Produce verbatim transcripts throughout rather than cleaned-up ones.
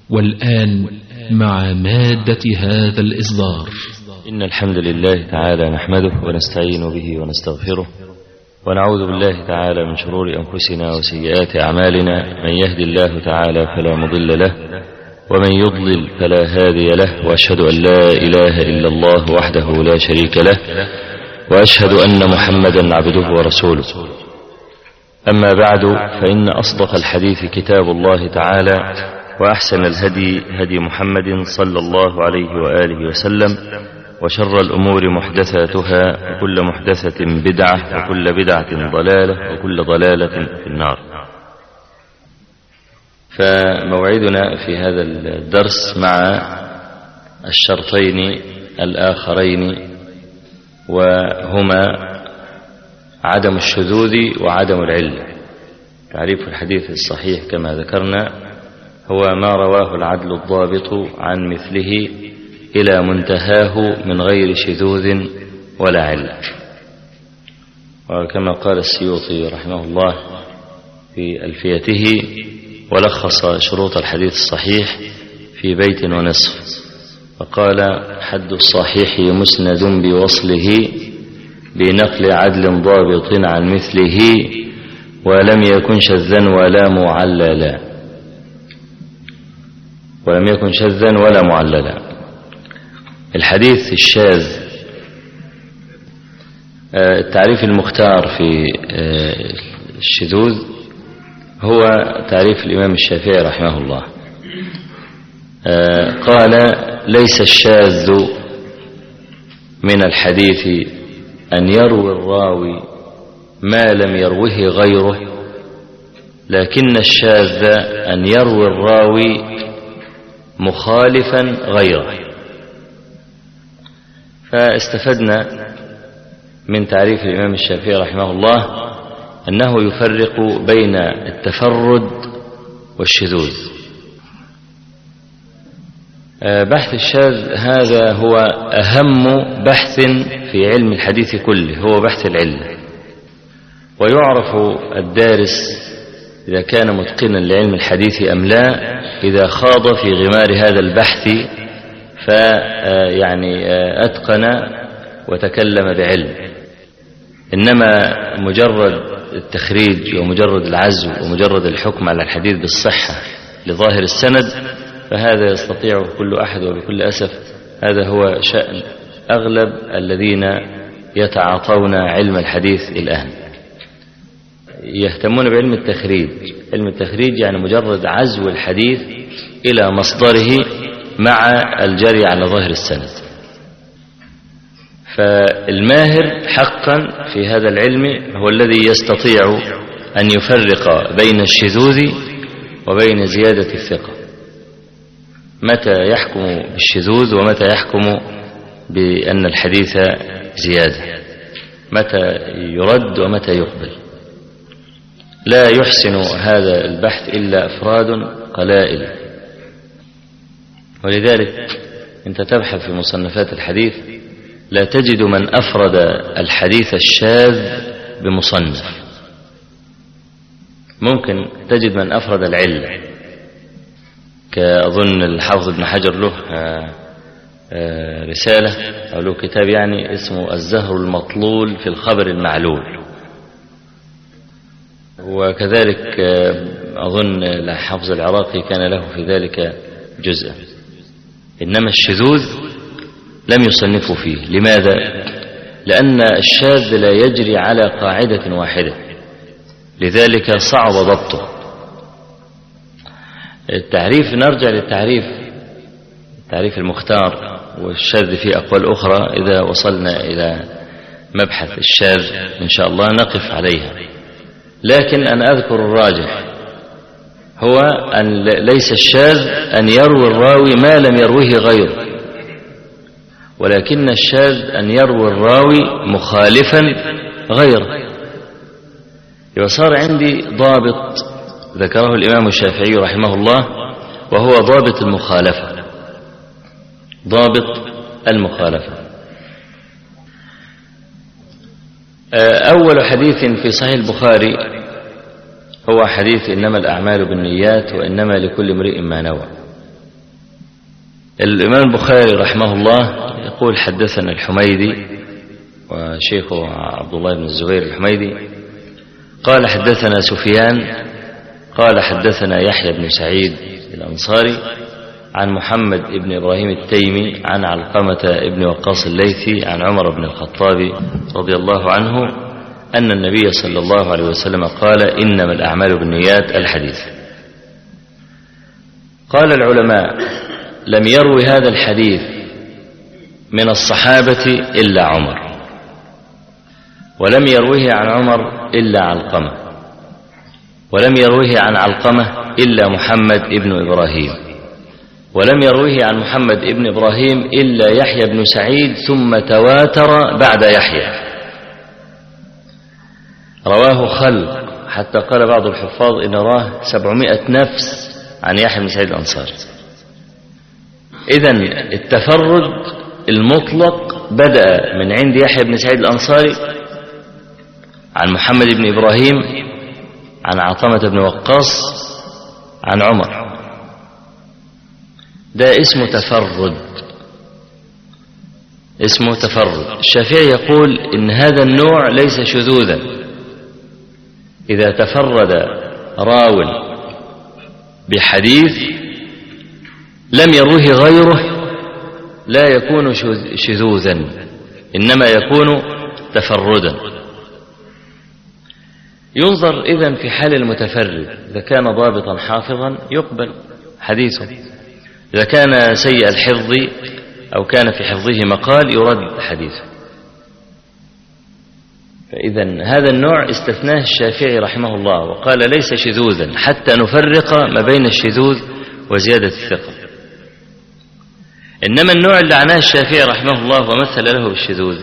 والآن مع مادة هذا الإصدار. إن الحمد لله تعالى نحمده ونستعين به ونستغفره، ونعوذ بالله تعالى من شرور أنفسنا وسيئات أعمالنا. من يهدي الله تعالى فلا مضل له، ومن يضلل فلا هادي له، وأشهد أن لا إله إلا الله وحده لا شريك له، وأشهد أن محمدا عبده ورسوله. أما بعد، فإن أصدق الحديث كتاب الله تعالى، وأحسن الهدي هدي محمد صلى الله عليه وآله وسلم، وشر الأمور محدثاتها، وكل محدثة بدعة، وكل بدعة ضلالة، وكل ضلالة في النار. فموعدنا في هذا الدرس مع الشرطين الآخرين، وهما عدم الشذوذ وعدم العلة. تعريف الحديث الصحيح كما ذكرنا هو ما رواه العدل الضابط عن مثله إلى منتهاه من غير شذوذ ولا علة. وكما قال السيوطي رحمه الله في ألفيته: ولخص شروط الحديث الصحيح في بيت ونصف، فقال: حد الصحيح مسند بوصله بنقل عدل ضابط عن مثله، ولم يكن شذا ولا معللا ولم يكن شذا ولا معللا. الحديث الشاذ، التعريف المختار في الشذوذ هو تعريف الإمام الشافعي رحمه الله. قال: ليس الشاذ من الحديث أن يروي الراوي ما لم يروه غيره، لكن الشاذ أن يروي الراوي مخالفا غيره. فاستفدنا من تعريف الإمام الشافعي رحمه الله أنه يفرق بين التفرد والشذوذ. بحث الشاذ هذا هو أهم بحث في علم الحديث كله، هو بحث العلة. ويعرف الدارس إذا كان متقنا لعلم الحديث أم لا إذا خاض في غمار هذا البحث فيعني أتقن وتكلم بعلم. إنما مجرد التخريج ومجرد العزو ومجرد الحكم على الحديث بالصحة لظاهر السند، فهذا يستطيع كل أحد، وبكل أسف هذا هو شأن أغلب الذين يتعاطون علم الحديث الآن. يهتمون بعلم التخريج. علم التخريج يعني مجرد عزو الحديث إلى مصدره مع الجري على ظاهر السند. فالماهر حقا في هذا العلم هو الذي يستطيع أن يفرق بين الشذوذ وبين زيادة الثقة، متى يحكم بالشذوذ ومتى يحكم بأن الحديث زيادة، متى يرد ومتى يقبل. لا يحسن هذا البحث إلا أفراد قلائل. ولذلك أنت تبحث في مصنفات الحديث لا تجد من أفرد الحديث الشاذ بمصنف. ممكن تجد من أفرد العلة، كأظن الحافظ ابن حجر له رسالة أو له كتاب يعني اسمه الزهر المطلول في الخبر المعلول. وكذلك أظن الحافظ العراقي كان له في ذلك جزء. إنما الشذوذ لم يصنفوا فيه. لماذا؟ لأن الشاذ لا يجري على قاعدة واحدة، لذلك صعب ضبطه. التعريف، نرجع للتعريف التعريف المختار، والشاذ في أقوال أخرى إذا وصلنا إلى مبحث الشاذ إن شاء الله نقف عليها. لكن أنا أذكر الراجح هو أن ليس الشاذ أن يروي الراوي ما لم يروه غيره، ولكن الشاذ أن يروي الراوي مخالفا غيره. وصار عندي ضابط ذكره الإمام الشافعي رحمه الله، وهو ضابط المخالفة. ضابط المخالفة. أول حديث في صحيح البخاري هو حديث إنما الأعمال بالنيات وإنما لكل امرئ ما نوى. الإمام البخاري رحمه الله يقول حدثنا الحميدي وشيخه عبد الله بن الزبير الحميدي قال حدثنا سفيان قال حدثنا يحيى بن سعيد الأنصاري عن محمد بن إبراهيم التيمي عن علقمة بن وقاص الليثي عن عمر بن الخطاب رضي الله عنه أن النبي صلى الله عليه وسلم قال إنما الأعمال بالنيات الحديث. قال العلماء لم يروي هذا الحديث من الصحابة إلا عمر، ولم يرويه عن عمر إلا علقمة، ولم يرويه عن علقمة إلا محمد بن إبراهيم، ولم يرويه عن محمد بن إبراهيم إلا يحيى بن سعيد، ثم تواتر بعد يحيى رواه خلق حتى قال بعض الحفاظ إن راه سبعمائة نفس عن يحيى بن سعيد الأنصاري. إذن التفرد المطلق بدأ من عند يحيى بن سعيد الأنصاري عن محمد بن إبراهيم عن علقمة بن وقاص عن عمر، ده اسمه تفرد، اسمه تفرد. الشافعي يقول إن هذا النوع ليس شذوذا، إذا تفرد راو بحديث لم يروه غيره لا يكون شذوذا، إنما يكون تفردا. ينظر إذن في حال المتفرد، إذا كان ضابطا حافظا يقبل حديثه، إذا كان سيء الحفظ أو كان في حفظه مقال يرد حديثه. فإذا هذا النوع استثناه الشافعي رحمه الله وقال ليس شذوذا حتى نفرق ما بين الشذوذ وزيادة الثقة. إنما النوع اللي عناه الشافعي رحمه الله ومثل له بالشذوذ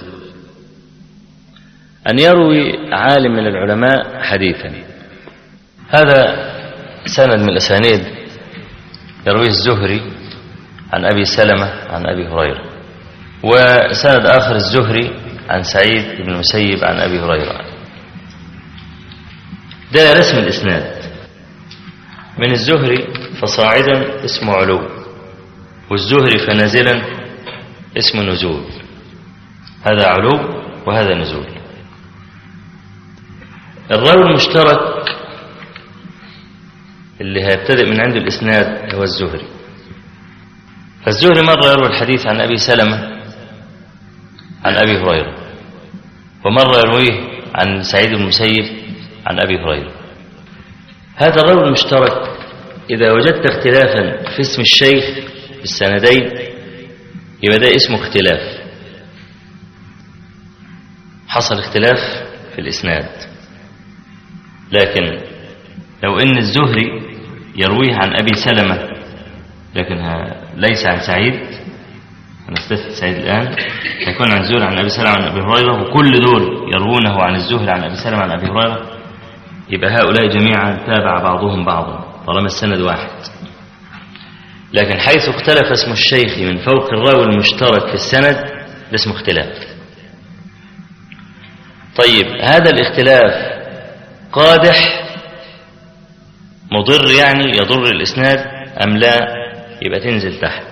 أن يروي عالم من العلماء حديثا، هذا سند من الأسانيد يرويه الزهري عن أبي سلمة عن أبي هريرة، وسند آخر الزهري عن سعيد بن المسيب عن أبي هريرة. ده رسم الإسناد، من الزهري فصاعدا اسمه علو، والزهري فنازلا اسمه نزول، هذا علو وهذا نزول. الراوي المشترك اللي هيبتدئ من عند الإسناد هو الزهري، فالزهري مرة يروي الحديث عن أبي سلمة عن أبي هريرة، ومرة يرويه عن سعيد بن المسيب عن أبي هريرة. هذا الراوي المشترك إذا وجدت اختلافا في اسم الشيخ في السندين يبقى ده اسمه اختلاف، حصل اختلاف في الإسناد. لكن لو إن الزهري يرويه عن أبي سلمة لكن ليس عن سعيد، نستثني سعيد الآن، يكون عن زهري عن أبي سلمة عن أبي هريرة، وكل دول يروونه عن الزهري عن أبي سلمة عن أبي هريرة، يبقى هؤلاء جميعا تابع بعضهم بعضا طالما السند واحد. لكن حيث اختلف اسم الشيخ من فوق الراوي المشترك في السند ده اسمه اختلاف. طيب هذا الاختلاف قادح مضر يعني يضر الإسناد أم لا؟ يبقى تنزل تحت.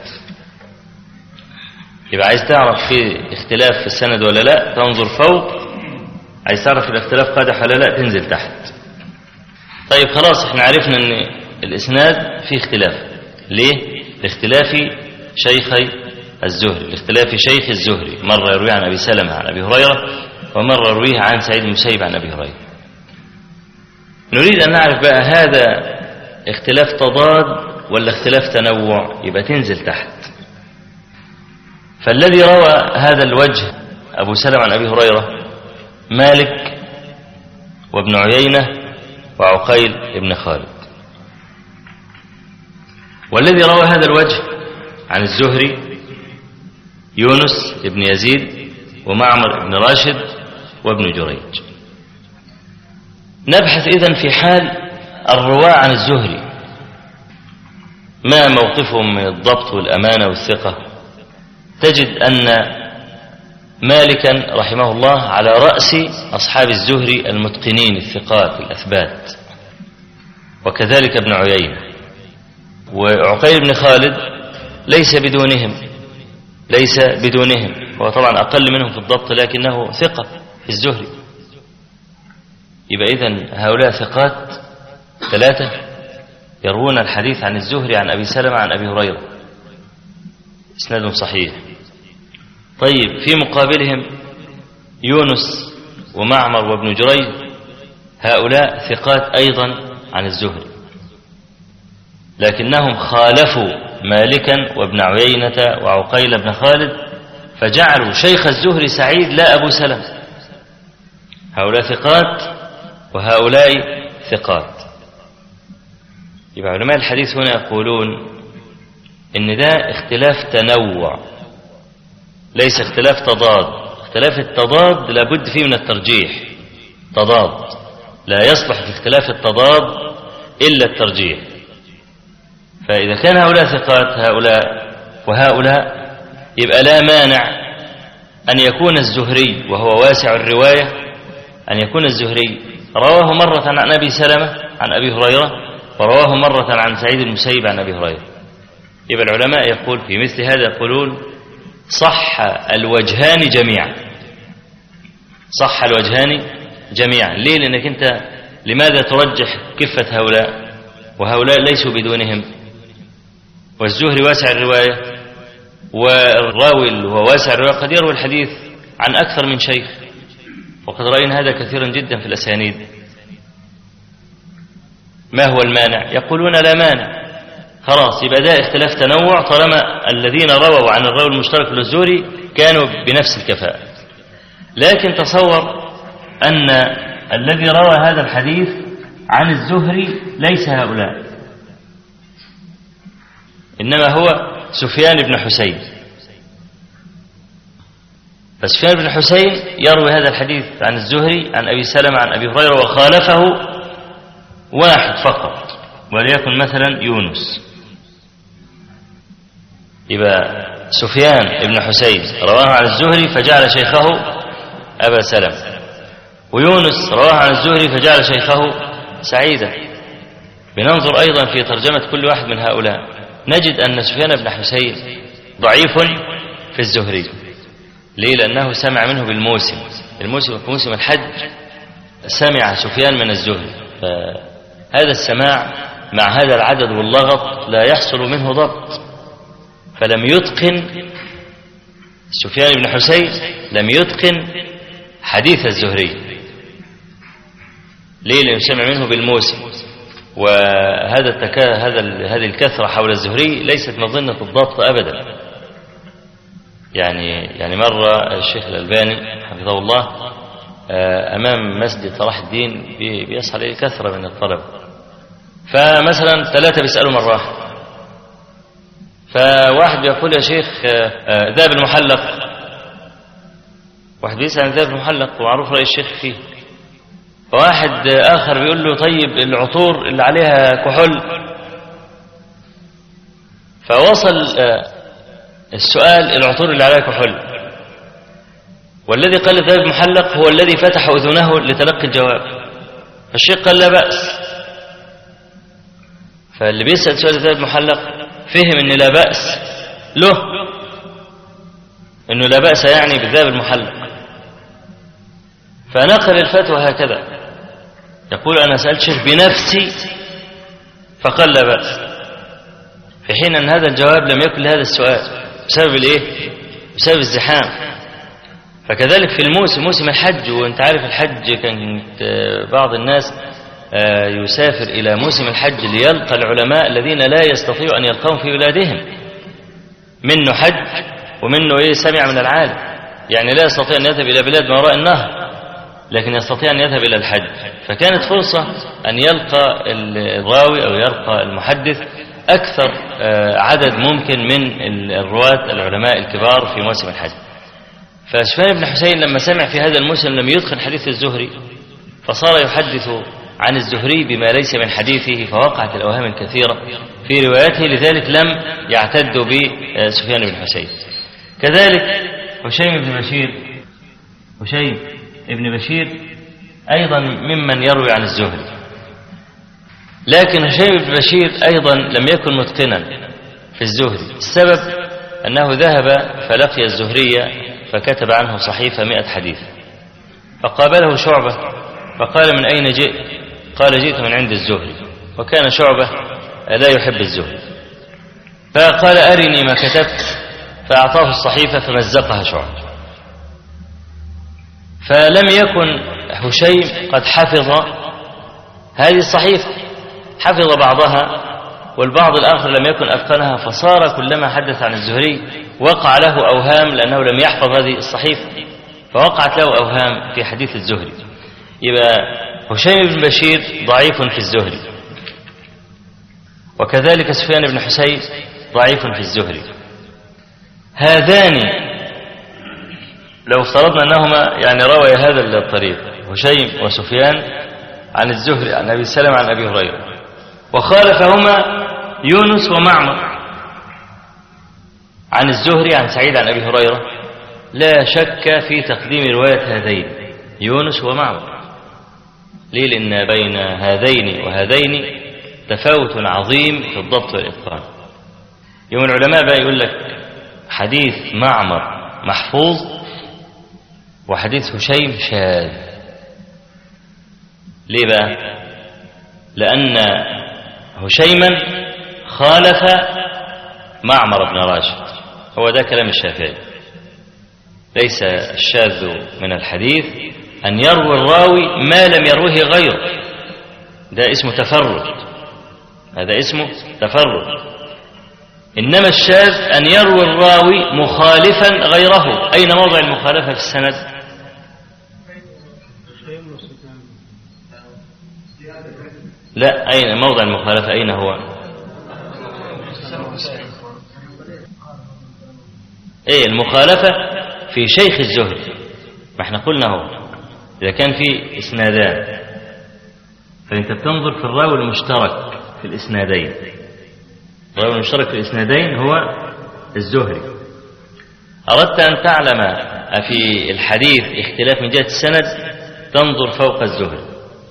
يبقى عايز تعرف في اختلاف في السند ولا لا تنظر فوق، عايز تعرف الاختلاف قادح ولا لا تنزل تحت. طيب خلاص احنا عرفنا ان الإسناد فيه اختلاف، ليه؟ لاختلاف شيخي الزهري، لاختلاف شيخ الزهري، مرة يرويه عن أبي سلمة عن أبي هريرة، ومرة يرويه عن سعيد بن المسيب عن أبي هريرة. نريد أن نعرف بقى هذا اختلاف تضاد ولا اختلاف تنوع، يبقى تنزل تحت. فالذي روى هذا الوجه أبو سلمة عن أبي هريرة مالك وابن عيينة وعقيل ابن خالد، والذي روى هذا الوجه عن الزهري يونس ابن يزيد ومعمر ابن راشد وابن جريج. نبحث إذن في حال الرواة عن الزهري ما موقفهم من الضبط والأمانة والثقة. تجد أن مالكا رحمه الله على رأس أصحاب الزهري المتقنين الثقات الأثبات، وكذلك ابن عيينة، وعقيل بن خالد ليس بدونهم ليس بدونهم هو طبعا أقل منهم في الضبط لكنه ثقة في الزهري. يبقى إذن هؤلاء ثقات ثلاثة يروون الحديث عن الزهري عن أبي سلمة عن أبي هريرة إسناد صحيح. طيب في مقابلهم يونس ومعمر وابن جريج، هؤلاء ثقات أيضا عن الزهري، لكنهم خالفوا مالكا وابن عيينة وعقيل بن خالد فجعلوا شيخ الزهري سعيد لا أبو سلمة. هؤلاء ثقات وهؤلاء ثقات. يبقى علماء الحديث هنا يقولون إن ده اختلاف تنوع ليس اختلاف تضاد. اختلاف التضاد لابد فيه من الترجيح، تضاد لا يصلح في اختلاف التضاد إلا الترجيح. فإذا كان هؤلاء ثقات هؤلاء وهؤلاء يبقى لا مانع أن يكون الزهري وهو واسع الرواية أن يكون الزهري رواه مرة عن أبي سلمة عن أبي هريرة ورواه مرة عن سعيد المسيب عن أبي هريرة. يبقى العلماء يقول في مثل هذا يقولون صح الوجهان جميعا، صح الوجهان جميعا. ليه؟ لأنك أنت لماذا ترجح كفة هؤلاء وهؤلاء ليسوا بدونهم؟ والزهري واسع الرواية والراوي اللي هو واسع الرواية قد يروي الحديث عن أكثر من شيخ، وقد رأينا هذا كثيرا جدا في الأسانيد. ما هو المانع؟ يقولون لا مانع، خلاص يبقى ده اختلاف تنوع طالما الذين رووا عن الراوي المشترك للزهري كانوا بنفس الكفاءة. لكن تصور أن الذي روى هذا الحديث عن الزهري ليس هؤلاء، إنما هو سفيان بن حسين. فسفيان بن حسين يروي هذا الحديث عن الزهري عن أبي سلمة عن أبي هريرة وخالفه واحد فقط وليكن مثلا يونس. يبقى سفيان بن حسين رواه عن الزهري فجعل شيخه أبا سلمة، ويونس رواه عن الزهري فجعل شيخه سعيدا. بننظر أيضا في ترجمة كل واحد من هؤلاء نجد أن سفيان بن حسين ضعيف في الزهري. ليه؟ لأنه سمع منه بالموسم، الموسم في موسم الحج سمع سفيان من الزهري، فهذا السماع مع هذا العدد واللغط لا يحصل منه ضبط، فلم يتقن سفيان بن حسين لم يتقن حديث الزهري. ليه؟ لأنه سمع منه بالموسم، وهذا التكا... هذا ال... هذه الكثرة حول الزهري ليست مظنة الضبط أبدا. يعني يعني مرة الشيخ الألباني حفظه الله أمام مسجد صلاح الدين بيصحى عليه كثرة من الطلبة، فمثلا ثلاثة بيسألوا مرة واحدة، فواحد بيقول يا شيخ ذهب المحلق، واحد بيسأل عن ذهب المحلق ومعروف رأي الشيخ فيه، فواحد آخر بيقول له طيب العطور اللي عليها كحول، فوصل السؤال العطور اللي عليها كحول، والذي قال ذهب محلق هو الذي فتح أذنه لتلقي الجواب، فالشيخ قال لا بأس. فاللي بيسأل سؤال ذهب محلق فهم أن لا بأس له، أنه لا بأس يعني بالذهب المحلق، فنقل الفتوى هكذا، يقول أنا سألت شيخ بنفسي فقال لا بأس، في حين أن هذا الجواب لم يكن لهذا السؤال بسبب الإيه؟ بسبب الزحام. فكذلك في الموسم موسم الحج، وانت عارف الحج كانت بعض الناس يسافر إلى موسم الحج ليلقى العلماء الذين لا يستطيعوا أن يلقاهم في بلادهم، منه حج ومنه إيه سمع من العالم، يعني لا يستطيع أن يذهب إلى بلاد ما وراء النهر لكن يستطيع أن يذهب إلى الحج، فكانت فرصة أن يلقى الراوي أو يلقى المحدث أكثر عدد ممكن من الرواة العلماء الكبار في موسم الحج. فسفيان بن حسين لما سمع في هذا الموسم لم يتقن حديث الزهري، فصار يحدث عن الزهري بما ليس من حديثه، فوقعت الأوهام الكثيرة في رواياته، لذلك لم يعتدوا بسفيان بن حسين. كذلك هشيم بن بشير هشيم ابن بشير أيضا ممن يروي عن الزهري، لكن هشيم بن بشير أيضا لم يكن متقنا، في الزهري. السبب أنه ذهب فلقي الزهري فكتب عنه صحيفة مئة حديث، فقابله شعبة فقال: من أين جئت؟ قال: جئت من عند الزهري. وكان شعبة لا يحب الزهري، فقال: أرني ما كتبت، فأعطاه الصحيفة فمزقها شعبة. فلم يكن هشيم قد حفظ هذه الصحيفة، حفظ بعضها والبعض الآخر لم يكن أتقنها، فصار كلما حدث عن الزهري وقع له أوهام، لأنه لم يحفظ هذه الصحيفة فوقعت له أوهام في حديث الزهري. يبقى هشيم بن بشير ضعيف في الزهري، وكذلك سفيان بن حسين ضعيف في الزهري. هذان لو افترضنا أنهما يعني روي هذا الطريق هشيم وسفيان عن الزهري عن أبي سلمة عن أبي هريرة، وخالفهما يونس ومعمر عن الزهري عن سعيد عن أبي هريرة، لا شك في تقديم رواية هذين يونس ومعمر. ليه؟ لأن بين هذين وهذين تفاوت عظيم في الضبط والإتقان. يوم العلماء بقى يقول لك حديث معمر محفوظ وحديث هشيم شاذ. ليه بقى؟ لأن هشيما خالف معمر بن راشد، هو ده كلام الشافعي. ليس الشاذ من الحديث أن يروي الراوي ما لم يروه غيره، ده اسمه تفرد، هذا اسمه تفرد. إنما الشاذ أن يروي الراوي مخالفا غيره. أين موضع المخالفة في السند؟ لا، أين موضع المخالفة؟ أين هو؟ إيه المخالفة؟ في شيخ الزهري. ما احنا قلنا هو إذا كان في إسنادان فأنت بتنظر في الراوي المشترك في الإسنادين. الراوي المشترك في الإسنادين هو الزهري. أردت أن تعلم في الحديث اختلاف من جهة السند، تنظر فوق الزهري.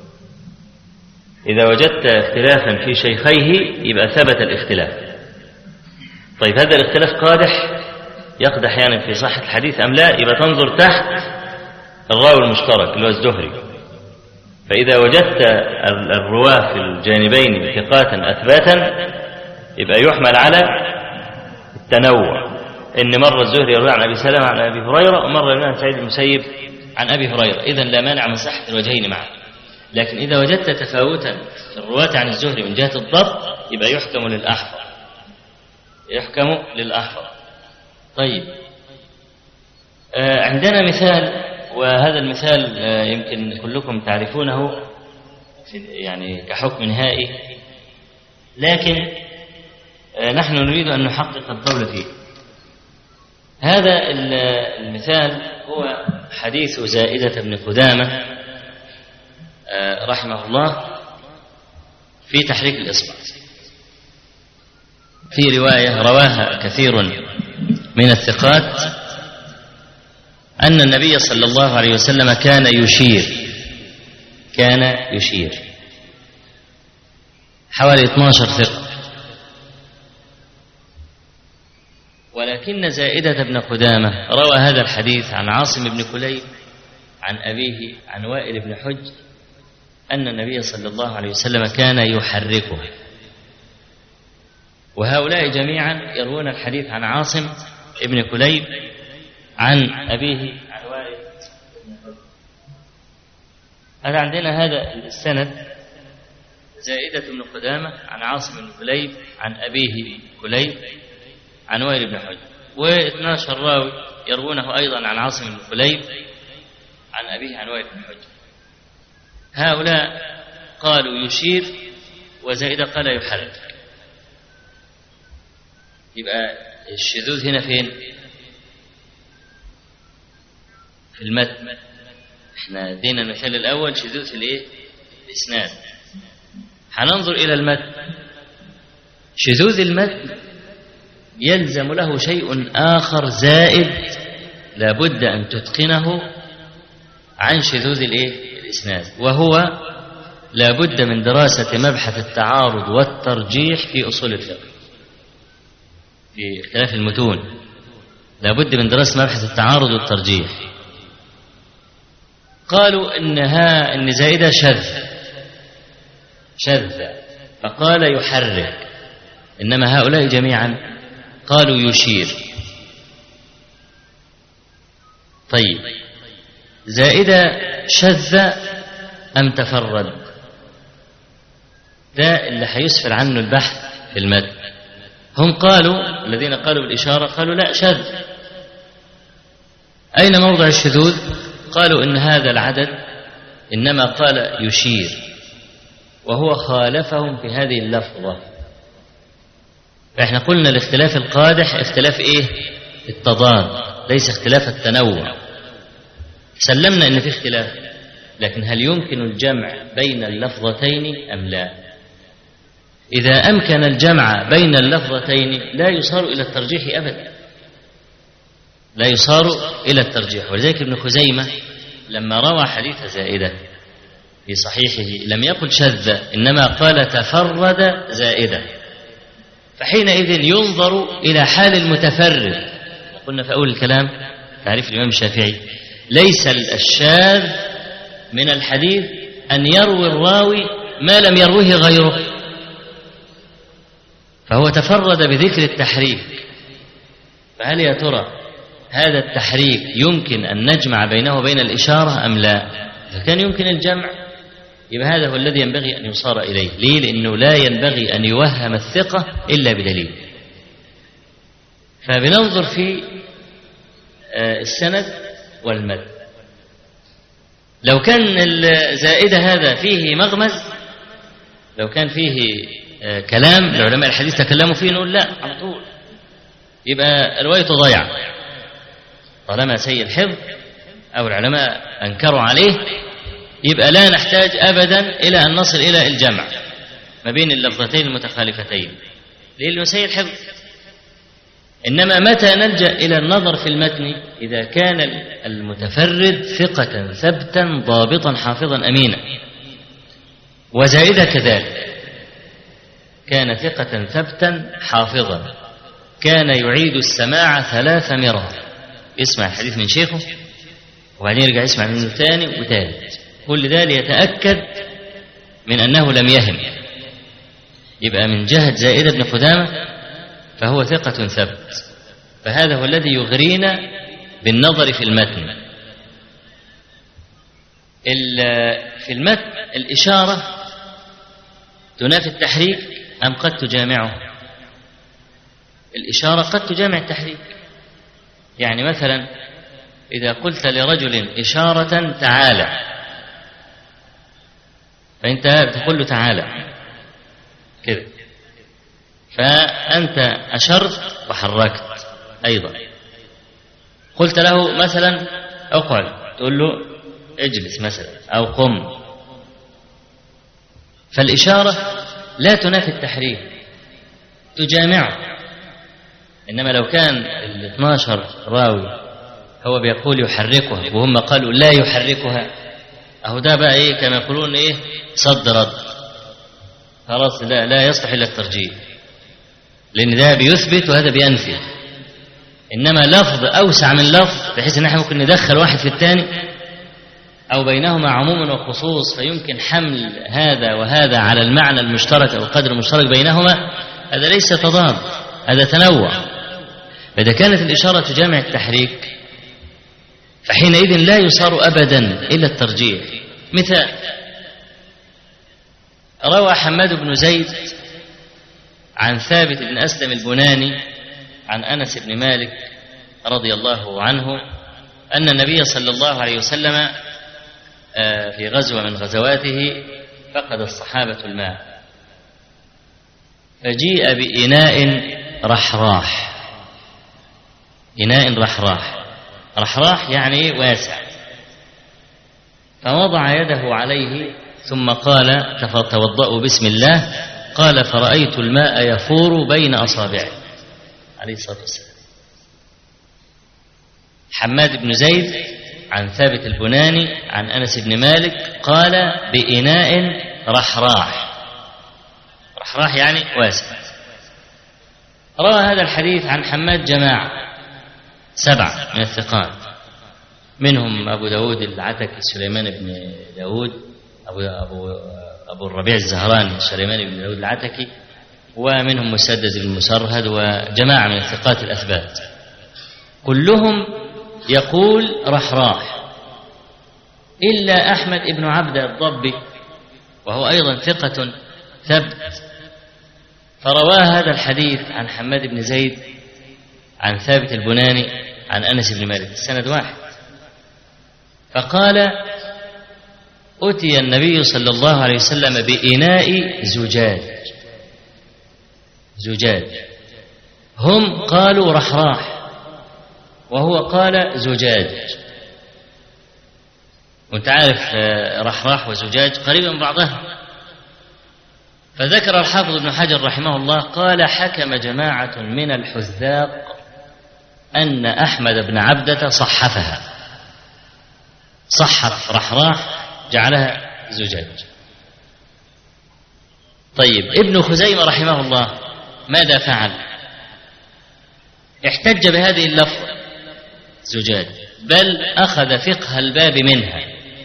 إذا وجدت اختلافا في شيخيه يبقى ثبت الاختلاف. طيب هذا الاختلاف قادح يقدح يعني في صحة الحديث أم لا؟ يبقى تنظر تحت الراوي المشترك اللي هو الزهري. فإذا وجدت الرواة في الجانبين ثقاتا أثباتا يبقى يحمل على التنوع، إن مرة الزهري يروي عن أبي سلمة عن أبي هريرة ومرة يروي عن سعيد المسيب عن أبي هريرة، إذن لا مانع من صحة الوجهين معا. لكن إذا وجدت تفاوتا في الرواة عن الزهري من جهة الضبط يبقى يحكم للأحفظ، يحكم للأحفظ. طيب آه عندنا مثال، وهذا المثال آه يمكن كلكم تعرفونه يعني كحكم نهائي، لكن آه نحن نريد أن نحقق القول فيه. هذا المثال هو حديث زائدة بن قدامة آه رحمه الله في تحريك الإصبع. في رواية رواها كثير من الثقات أن النبي صلى الله عليه وسلم كان يشير كان يشير حوالي اثني عشر ثقة، ولكن زائدة بن قدامة روى هذا الحديث عن عاصم بن كليب عن أبيه عن وائل بن حج أن النبي صلى الله عليه وسلم كان يحركه. وهؤلاء جميعا يروون الحديث عن عاصم ابن كليب عن أبيه عن وائل بن حج. هذا عندنا هذا السند زائدة بن قدامة عن عاصم بن كليب عن أبيه كليب عن وائل بن حج، واثني عشر راوي يروونه أيضا عن عاصم بن كليب عن أبيه عن وائل بن حج. هؤلاء قالوا يشير وزائدة قال يحرك. يبقى الشذوذ هنا فين؟ في المتن. احنا ادينا المثال الأول شذوذ في الايه؟ الإسناد. هننظر إلى المتن. شذوذ المتن يلزم له شيء آخر زائد لابد أن تتقنه عن شذوذ الايه؟ الإسناد، وهو لابد من دراسة مبحث التعارض والترجيح في أصول الفقه. في اختلاف المتون لابد من دراسة مبحث التعارض والترجيح. قالوا إنها إن زائدة شذ شذ فقال يحرك، إنما هؤلاء جميعا قالوا يشير. طيب زائدة شذ أم تفرد؟ ده اللي هيسفر عنه البحث في المتن. هم قالوا الذين قالوا بالإشارة قالوا لا شذ. أين موضع الشذوذ؟ قالوا إن هذا العدد إنما قال يشير، وهو خالفهم في هذه اللفظة. فإحنا قلنا الاختلاف القادح اختلاف إيه؟ التضاد، ليس اختلاف التنوع. سلمنا إن في اختلاف، لكن هل يمكن الجمع بين اللفظتين أم لا؟ إذا أمكن الجمع بين اللفظتين لا يصار إلى الترجيح أبدا، لا يصار إلى الترجيح. ولذلك ابن خزيمة لما روى حديث زائدة في صحيحه لم يقل شذ، إنما قال تفرد زائدة. فحينئذ ينظر إلى حال المتفرد. قلنا في أول الكلام تعريف الإمام الشافعي ليس الشاذ من الحديث أن يروي الراوي ما لم يروه غيره، فهو تفرد بذكر التحريك. فهل يا ترى هذا التحريك يمكن أن نجمع بينه وبين الإشارة أم لا؟ إذا كان يمكن الجمع يبقى هذا هو الذي ينبغي أن يصار إليه. ليه؟ لأنه لا ينبغي أن يوهم الثقة إلا بدليل. فبننظر في السند والمد. لو كان الزائدة هذا فيه مغمز، لو كان فيه كلام العلماء الحديث تكلموا فيه، نقول لا على طول، يبقى روايته ضيعة طالما سيء الحفظ أو العلماء أنكروا عليه، يبقى لا نحتاج أبدا إلى أن نصل إلى الجمع ما بين اللفظتين المتخالفتين لأنه سيء الحفظ. إنما متى نلجأ إلى النظر في المتن؟ إذا كان المتفرد ثقة ثبتا ضابطا حافظا أمينا. وزائدة كذلك كان ثقة ثبتا حافظا، كان يعيد السماع ثلاث مرات، يسمع الحديث من شيخه وبعدين يرجع يسمع منه ثاني وثالث، كل ذلك يتأكد من أنه لم يهم. يبقى من جهة زائدة بن قدامة فهو ثقة ثبت، فهذا هو الذي يغرينا بالنظر في المتن. في المتن الإشارة تنافي التحريك أم قد تجامعه؟ الإشارة قد تجامع التحريك. يعني مثلا إذا قلت لرجل إشارة تعالى، فأنت تقول له تعالى كذا، فأنت أشرت وحركت أيضا. قلت له مثلا أقعد، تقول له اجلس مثلا أو قم. فالإشارة لا تنافي التحريك، تجامعه. إنما لو كان ال اثني عشر راوي هو بيقول يحركها وهم قالوا لا يحركها، أهو ده بقى إيه كما يقولون إيه صد رد، خلاص لا, لا يصلح إلا الترجيح، لأن ده بيثبت وهذا بينفي. إنما لفظ أوسع من لفظ بحيث أن احنا ممكن ندخل واحد في الثاني أو بينهما عموما وخصوص، فيمكن حمل هذا وهذا على المعنى المشترك أو القدر المشترك بينهما، هذا ليس تضاد، هذا تنوع. فإذا كانت الإشارة تجامع التحريك فحينئذ لا يصار أبدا إلى الترجيح. مثال: روى حماد بن زيد عن ثابت بن أسلم البناني عن أنس بن مالك رضي الله عنه أن النبي صلى الله عليه وسلم في غزوة من غزواته فقد الصحابة الماء، فجيء بإناء رحراح. إناء رحراح، رحراح يعني واسع، فوضع يده عليه ثم قال: توضأوا بسم الله. قال: فرأيت الماء يفور بين أصابعه عليه الصلاة والسلام. حماد بن زيد عن ثابت البناني عن أنس بن مالك قال: بإناء رحراح، رحراح يعني واسع. روى هذا الحديث عن حماد جماعة سبعة من الثقات، منهم أبو داود العتكي سليمان بن داود، أبو, أبو, أبو الربيع الزهراني سليمان بن داود العتكي، ومنهم مسدد بن مسرهد، وجماعة من الثقات الأثبات. كلهم يقول رحراح إلا أحمد بن عبدة الضبي، وهو أيضا ثقة ثبت، فرواه هذا الحديث عن حماد بن زيد عن ثابت البناني عن أنس بن مالك، السند واحد. فقال: أتي النبي صلى الله عليه وسلم بإناء زجاج زجاج هم قالوا رحراح وهو قال زجاج. وانت عارف رحراح وزجاج قريبا من بعضها. فذكر الحافظ ابن حجر رحمه الله قال: حكم جماعة من الحذاق أن أحمد بن عبدة صحفها، صحف رحراح جعلها زجاج. طيب، ابن خزيمة رحمه الله ماذا فعل؟ احتج بهذه اللفظة زجاج، بل أخذ فقه الباب منها،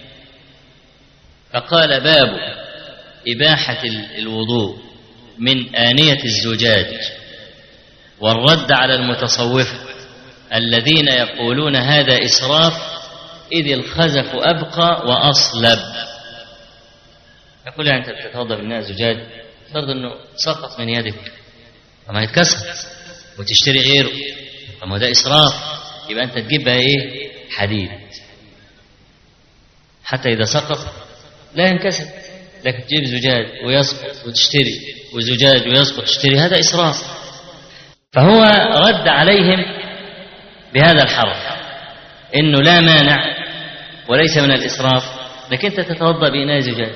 فقال: باب إباحة الوضوء من آنية الزجاج، والرد على المتصوفة الذين يقولون هذا إسراف إذ الخزف أبقى وأصلب. يقول: يعني أنت بتتوضأ من زجاج، فرض أنه سقط من يدك فما يتكسر وتشتري غيره، فما ده إسراف، يبقى أنت تجيب بقى إيه؟ حديد، حتى إذا سقط لا ينكسر. لكن تجيب زجاج ويسقط وتشتري، وزجاج ويسقط وتشتري، هذا إسراف. فهو رد عليهم بهذا الحرف إنه لا مانع وليس من الإسراف، لكن أنت تتوضأ بإناء زجاج.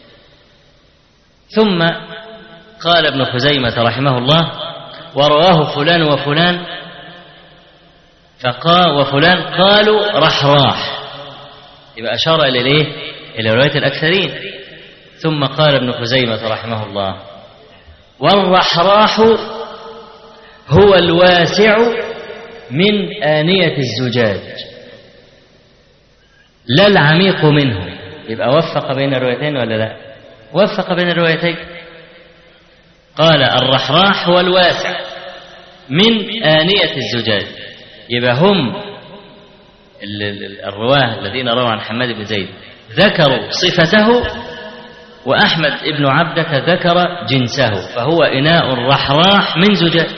ثم قال ابن خزيمة رحمه الله: ورواه فلان وفلان، فقال وفلان قالوا رحراح، يبقى أشار إلى إيه؟ إلى رواية الأكثرين. ثم قال ابن خزيمة رحمه الله: والرحراح هو الواسع من آنية الزجاج لا العميق منه. يبقى وفق بين الروايتين ولا لا؟ وفق بين الروايتين. قال: الرحراح هو الواسع من آنية الزجاج. يبقى هم الرواه الذين رووا عن حماد بن زيد ذكروا صفته، وأحمد بن عبدة ذكر جنسه، فهو إناء الرحراح من زجاج.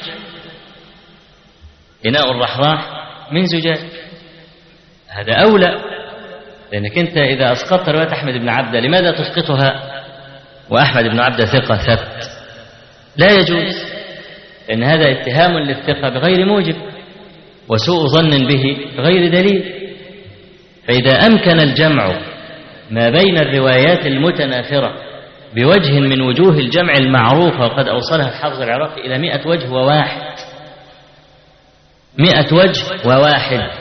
إناء الرحراح من زجاج، هذا أولى، لأنك أنت إذا أسقطت رواية أحمد بن عبدة لماذا تسقطها وأحمد بن عبدة ثقة ثبت؟ لا يجوز، لأن هذا اتهام للثقة بغير موجب وسوء ظن به بغير دليل. فإذا أمكن الجمع ما بين الروايات المتنافرة بوجه من وجوه الجمع المعروفة، وقد أوصلها الحافظ العراقي إلى مئة وجه وواحد، مئة وجه وواحد،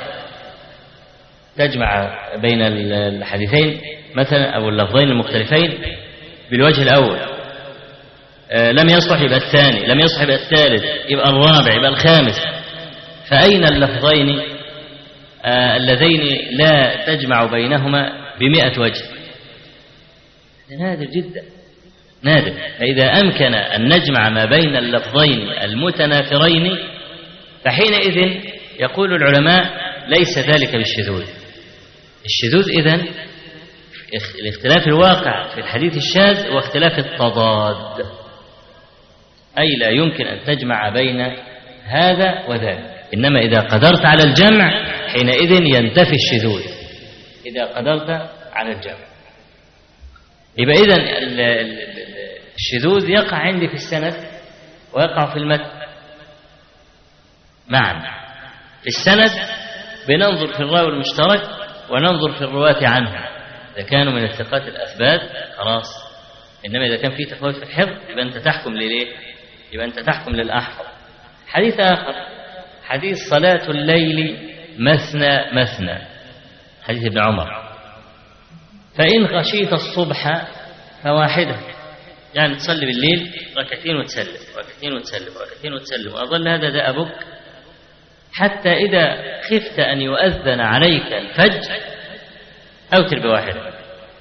تجمع بين الحديثين مثلا أو اللفظين المختلفين بالوجه الأول، آه لم يصلح يبقى الثاني، لم يصلح يبقى الثالث، يبقى الرابع، يبقى الخامس. فأين اللفظين آه اللذين لا تجمع بينهما بمئة وجه؟ نادر جدا، نادر. فإذا أمكن أن نجمع ما بين اللفظين المتنافرين فحينئذ يقول العلماء ليس ذلك بالشذوذ. الشذوذ إذن الاختلاف الواقع في الحديث الشاذ واختلاف التضاد، أي لا يمكن أن تجمع بين هذا وذاك. إنما إذا قدرت على الجمع حينئذ ينتفي الشذوذ، إذا قدرت على الجمع. يبقى إذن الشذوذ يقع عندي في السند ويقع في المتن معا. في السند بننظر في الراوي المشترك وننظر في الرواة عنه، إذا كانوا من الثقات الأثبات خلاص. إنما إذا كان في تفاوت في الحفظ يبقى أنت تحكم لليه؟ يبقى أنت تحكم للأحفظ. حديث آخر، حديث صلاة الليل مثنى مثنى، حديث ابن عمر: فإن خشيت الصبح فواحدة يعني تصلي بالليل ركعتين وتسلم، ركعتين وتسلم، ركعتين وتسلم، وأظل هذا دأبك حتى إذا خفت أن يؤذن عليك الفجر أوتر بواحدة.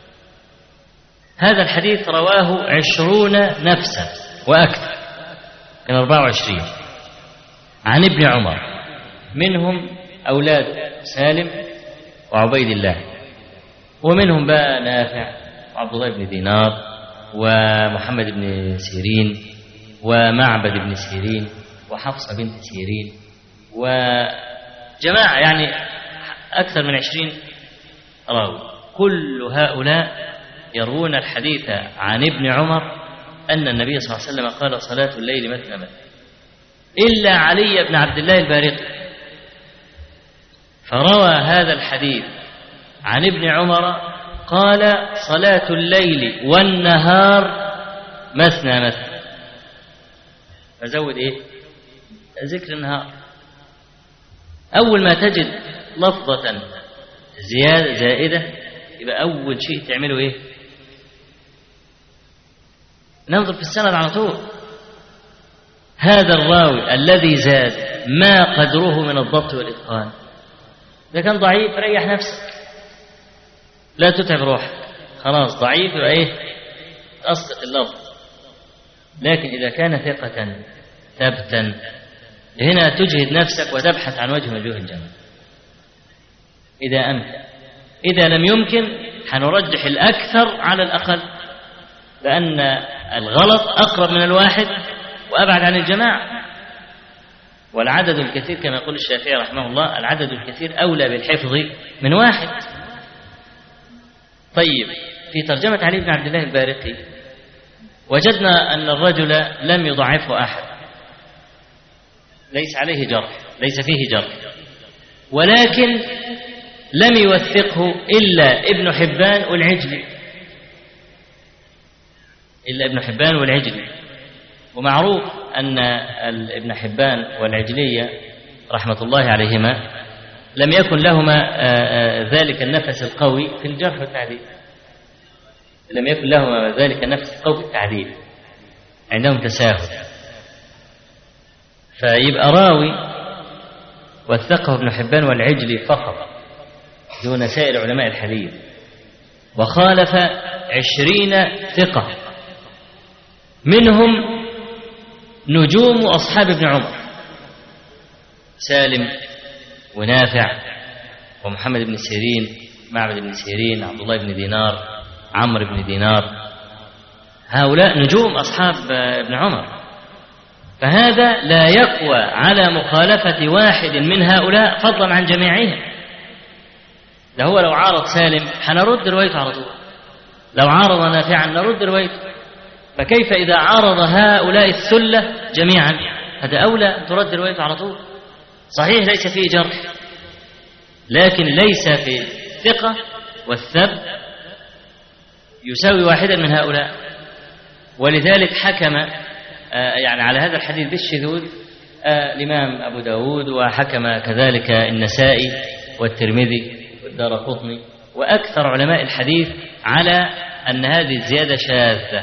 هذا الحديث رواه عشرون نفسا وأكثر، كان أربعة وعشرين، عن ابن عمر، منهم أولاد سالم وعبيد الله، ومنهم بقى نافع وعبد الله بن دينار ومحمد بن سيرين ومعبد بن سيرين وحفصة بنت سيرين وجماعة، يعني أكثر من عشرين راوي. كل هؤلاء يروون الحديث عن ابن عمر أن النبي صلى الله عليه وسلم قال صلاة الليل مثنى مثنى، إلا علي بن عبد الله البارقي فروى هذا الحديث عن ابن عمر قال صلاة الليل والنهار مثنى مثنى. فزود إيه؟ ذكر النهار. أول ما تجد لفظة زيادة زائدة يبقى أول شيء تعمله إيه؟ ننظر في السند على طول. هذا الراوي الذي زاد ما قدره من الضبط والإتقان؟ إذا كان ضعيف ريح نفسك، لا تتعب روحك، خلاص ضعيف يبقى إيه؟ أسقط اللفظ. لكن إذا كان ثقة ثبتا هنا تجهد نفسك وتبحث عن وجه من وجوه الجمع إذا أمكن. إذا لم يمكن حنرجح الأكثر على الأقل، لأن الغلط أقرب من الواحد وأبعد عن الجماعة. والعدد الكثير كما يقول الشافعي رحمه الله العدد الكثير أولى بالحفظ من واحد. طيب، في ترجمة علي بن عبد الله البارقي وجدنا أن الرجل لم يضعفه أحد، ليس عليه جرح، ليس فيه جرح، ولكن لم يوثقه إلا ابن حبان والعجلي، إلا ابن حبان والعجلي. ومعروف أن ابن حبان والعجلية رحمة الله عليهما لم يكن لهما ذلك النفس القوي في الجرح والتعديل، لم يكن لهما ذلك النفس القوي في التعديل، عندهم تساهل. فيبقى راوي وثقه ابن حبان والعجلي فقط دون سائر علماء الحديث، وخالف عشرين ثقة منهم نجوم أصحاب ابن عمر، سالم ونافع ومحمد بن سيرين، معبد بن سيرين، عبد الله بن دينار، عمرو بن دينار، هؤلاء نجوم أصحاب ابن عمر. فهذا لا يقوى على مخالفة واحد من هؤلاء فضلا عن جميعهم. ده هو لو عارض سالم حنرد روايته على طول، لو عارض نافعا نرد روايته، فكيف إذا عارض هؤلاء الثلة جميعا؟ هذا أولى ترد روايته على طول. صحيح ليس فيه جرح، لكن ليس في الثقة والثبت يساوي واحدا من هؤلاء. ولذلك حكم يعني على هذا الحديث بالشذوذ الإمام أبو داود، وحكم كذلك النسائي والترمذي والدارقطني وأكثر علماء الحديث على أن هذه الزيادة شاذة.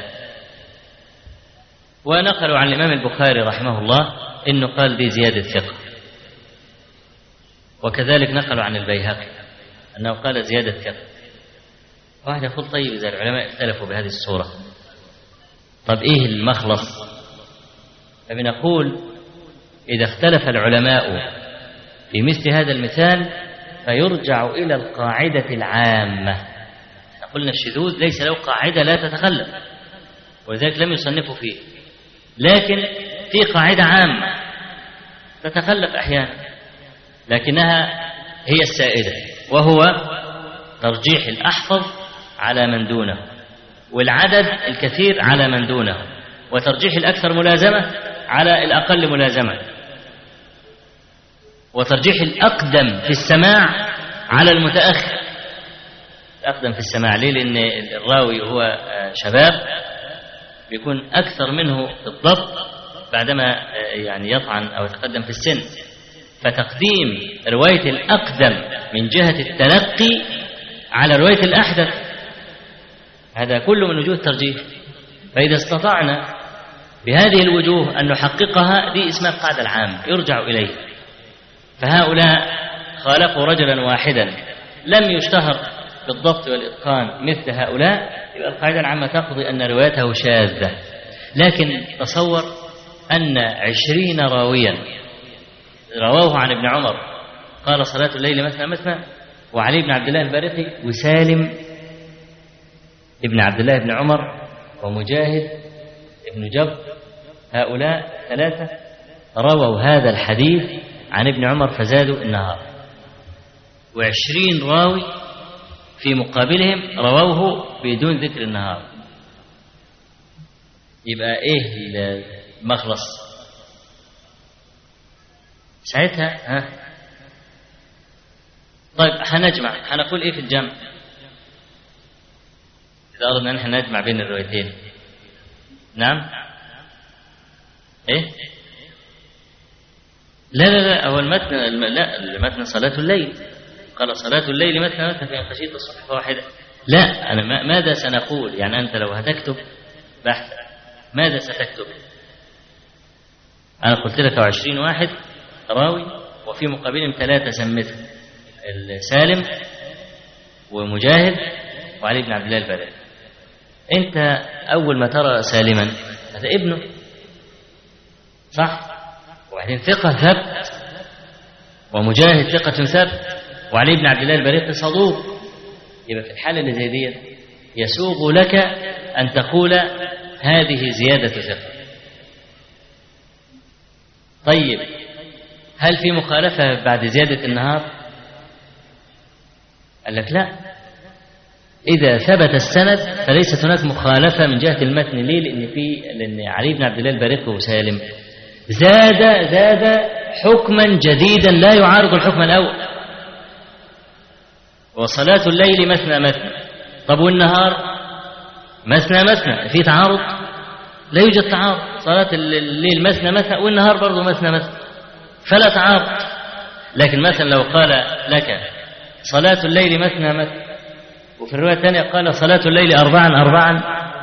ونقلوا عن الإمام البخاري رحمه الله إنه قال دي زيادة ثقة، وكذلك نقلوا عن البيهقي أنه قال زيادة ثقة. واحد يقول طيب إذا العلماء اختلفوا بهذه الصورة طب إيه المخلص؟ فبنقول إذا اختلف العلماء في مثل هذا المثال فيرجع إلى القاعدة العامة. قلنا الشذوذ ليس له قاعدة لا تتخلف، ولذلك لم يصنفوا فيه، لكن في قاعدة عامة تتخلف أحيانا لكنها هي السائدة، وهو ترجيح الأحفظ على من دونه، والعدد الكثير على من دونه، وترجيح الأكثر ملازمة على الأقل ملازمة، وترجيح الأقدم في السماع على المتأخر. الأقدم في السماع ليه؟ لأن الراوي هو شباب بيكون أكثر منه الضبط بعدما يعني يطعن أو يتقدم في السن، فتقديم رواية الأقدم من جهة التلقي على رواية الأحدث هذا كله من وجوه الترجيح. فإذا استطعنا بهذه الوجوه أن نحققها دي اسمها القاعدة العامة يرجع إليه. فهؤلاء خالفوا رجلا واحدا لم يشتهر بالضبط والإتقان مثل هؤلاء، يبقى القاعدة العامة تقضي أن روايته شاذة. لكن تصور أن عشرين راويا رواه عن ابن عمر قال صلاة الليل مثنى مثنى، وعلي بن عبد الله البارقي وسالم ابن عبد الله بن عمر ومجاهد ابن جبر، هؤلاء ثلاثة رووا هذا الحديث عن ابن عمر فزادوا النهار، وعشرين راوي في مقابلهم رووه بدون ذكر النهار. يبقى ايه المخلص ساعتها؟ ها طيب هنجمع، هنقول ايه في الجمع اذا اردنا ان احنا نجمع بين الروايتين؟ نعم ايه لا لا لا هو المتن لا المتن صلاة الليل، قال صلاة الليل مثنى مثنى فإن خشيت الصبح فواحدة. لا أنا ماذا سنقول؟ يعني أنت لو هتكتب بحث ماذا ستكتب؟ أنا قلت لك عشرين واحد راوي وفي مقابلهم ثلاثة سمتهم سالم ومجاهد وعلي بن عبد الله البارقي. أنت أول ما ترى سالما هذا ابنه صح، وبعدين ثقة ثبت، ومجاهد ثقة ثبت، وعلي بن عبد الله البارقي صدوق. يبقى في الحالة اللي زي دي يسوغ لك أن تقول هذه زيادة ثقة. طيب هل في مخالفة بعد زيادة النهار؟ قال لك لا، إذا ثبت السند فليست هناك مخالفة من جهة المتن. ليه؟ لأن في لأن علي بن عبد الله البارقي وسالم زاد زاد حكما جديدا لا يعارض الحكم الأول. وصلاة الليل مثنى مثنى، طب والنهار مثنى مثنى، في تعارض؟ لا يوجد تعارض. صلاة الليل مثنى مثنى والنهار برضو مثنى مثنى، فلا تعارض. لكن مثلا لو قال لك صلاة الليل مثنى مثنى وفي الرواية الثانية قال صلاة الليل أربعا أربعا،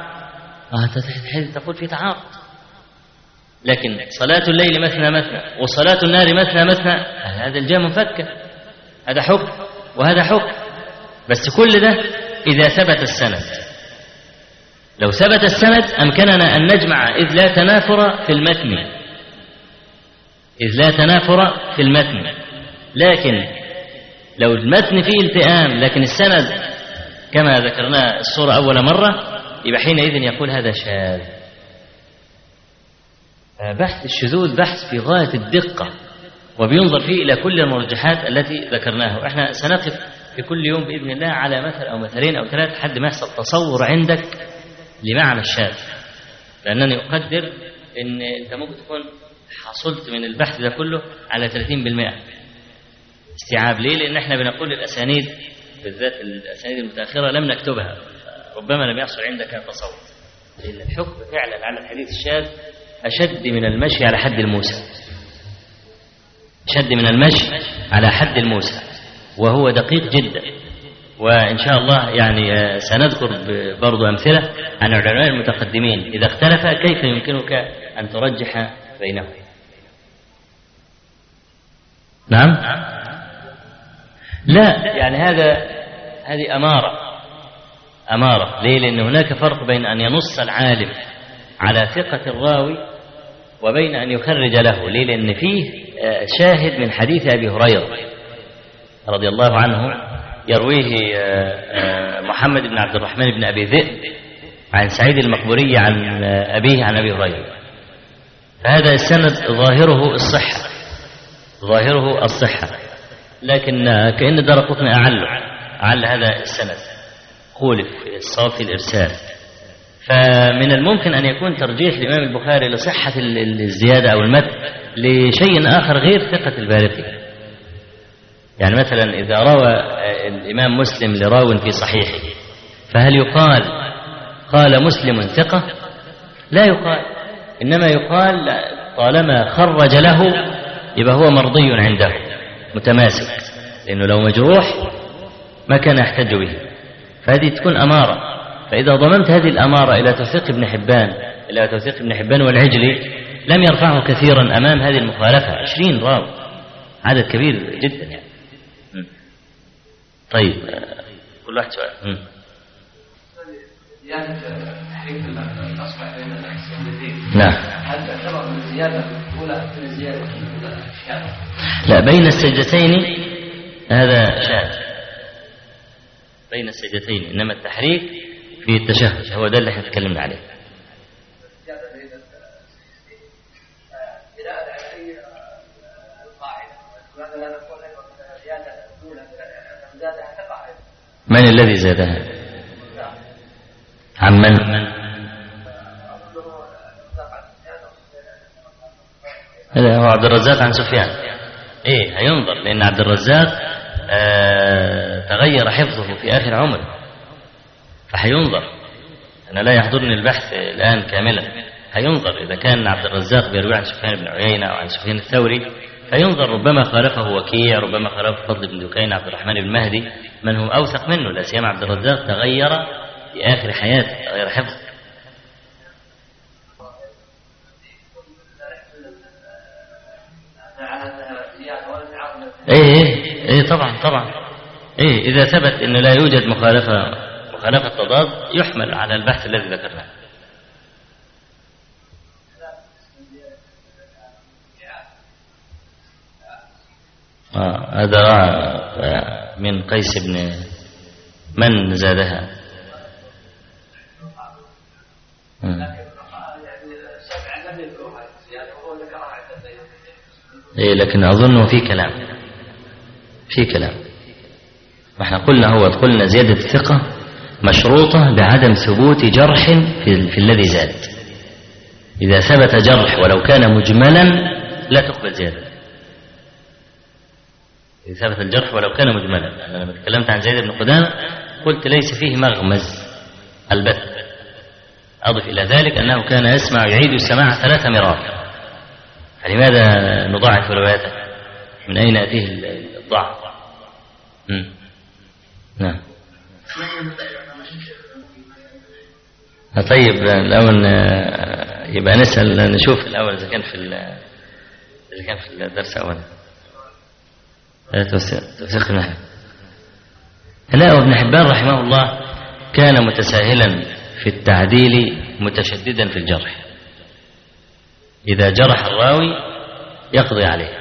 تقول في تعارض. لكن صلاة الليل مثنى مثنى وصلاة النار مثنى مثنى، هذا الجهة منفكة، هذا حكم وهذا حكم. بس كل ده إذا ثبت السند. لو ثبت السند أمكننا أن نجمع إذ لا تنافر في المتن، إذ لا تنافر في المتن. لكن لو المتن فيه التئام لكن السند كما ذكرنا الصورة أول مرة، يبقى حينئذ يقول هذا شاذ. بحث الشذوذ بحث في غاية الدقة، وبينظر فيه إلى كل المرجحات التي ذكرناها. احنا سنقف في كل يوم بإذن الله على مثل أو مثلين أو ثلاثة حد ما يحصل تصور عندك لمعنى الشاذ، لأنني أقدر أن أنت ممكن تكون حصلت من البحث ده كله على ثلاثين بالمئة استيعاب. ليه؟ لأن احنا بنقول الأسانيد بالذات الأسانيد المتأخرة لم نكتبها، ربما لم يحصل عندك تصور. لأن الحكم فعلا على الحديث الشاذ أشد من المشي على حد الموسى، أشد من المشي على حد الموسى، وهو دقيق جدا. وإن شاء الله يعني سنذكر برضو أمثلة عن العلماء المتقدمين إذا اختلف كيف يمكنك أن ترجح بينهم. نعم لا يعني هذا هذه أمارة أمارة. ليه؟ لأن هناك فرق بين أن ينص العالم على ثقة الراوي وبين أن يخرج له. ليه؟ لأن فيه شاهد من حديث أبي هريرة رضي الله عنه يرويه محمد بن عبد الرحمن بن أبي ذئب عن سعيد المقبوري عن أبيه عن أبي هريرة. فهذا السند ظاهره الصحة، ظاهره الصحة، لكن كأن الدارقطني أعله أعل هذا السند، خولف الصواب في الإرسال. فمن الممكن أن يكون ترجيح الإمام البخاري لصحة الزيادة أو المتن لشيء آخر غير ثقة البارقي. يعني مثلا إذا روى الإمام مسلم لراو في صحيحه فهل يقال قال مسلم ثقة؟ لا يقال، إنما يقال طالما خرج له يبقى هو مرضي عنده متماسك، لأنه لو مجروح ما كان يحتج به. فهذه تكون أمارة. فإذا ضممت هذه الأمارة إلى توثيق ابن حبان إلى توثيق ابن حبان والعجلي لم يرفعه كثيرا أمام هذه المخالفة. عشرين راوي عدد كبير جدا يعني. طيب كل واحد سؤال. زيادة تحريف الأصبع بين السجدتين. نعم. هل تعتبر من الزيادة الأولى من الزيادة الشاذة؟ لا، بين السجدتين هذا شاذ. بين السجدتين، إنما التحريك في التشهد هو ده اللي احنا تكلمنا عليه. من الذي زادها؟ عن من؟ هذا هو عبد الرزاق عن سفيان. ايه هينظر، لأن عبد الرزاق آه تغير حفظه في آخر عمره، فهينظر. أنا لا يحضرني البحث الآن كاملا. هينظر إذا كان عبد الرزاق بيروي عن سفيان بن عيينة أو عن سفيان الثوري، فينظر ربما خالفه وكيع، ربما خالفه فضل بن دكين، عبد الرحمن بن مهدي، من هم أوثق منه. لا سيما عبد الرزاق تغير في آخر حياته، تغير حفظه. ايه ايه ايه طبعا طبعا. ايه اذا ثبت انه لا يوجد مخالفه مخالفه تضاد يحمل على البحث الذي ذكرناه. آه هذا آه من قيس بن من زادها. آه. إيه لكن أظنه في كلام في كلام واحنا قلنا هو قلنا زيادة الثقة مشروطة بعدم ثبوت جرح في, في الذي زاد. إذا ثبت جرح ولو كان مجملا لا تقبل زيادة. إذا ثبت الجرح ولو كان مجملا. أنا لما تكلمت عن زيد بن قدامة قلت ليس فيه مغمز البت. أضف إلى ذلك أنه كان يسمع يعيد السماع ثلاث مرات، فلماذا نضاعف روايته؟ من أين يأتيه الضعف؟ نعم. طيب الأول يبقى نسأل نشوف الأول إذا كان في إذا كان في الدرس أولا توثيق النحو. لا، وابن حبان رحمه الله كان متساهلا في التعديل متشددا في الجرح. إذا جرح الراوي يقضي عليه،